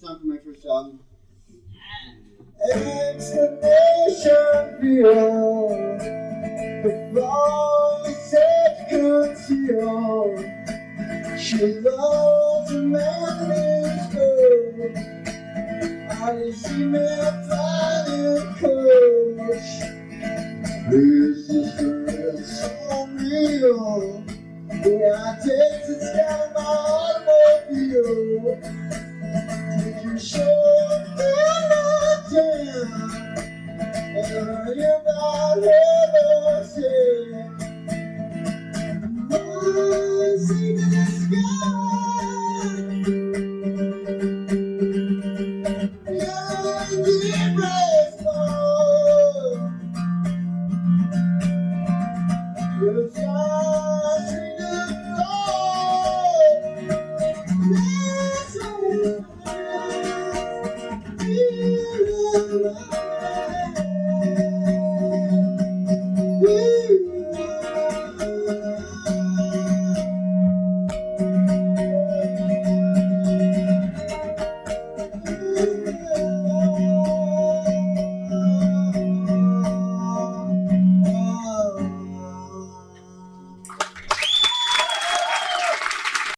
time for my first album. Explanation beyond the falling set conceal. She loves a man who's good. I see me flying coach. This is the real so real. Yeah, I take the sky in my automobile. Take your show down. And you're about heaven say, oh, see to the sky. You're the breastbone. You're the stars in the floor. Yes,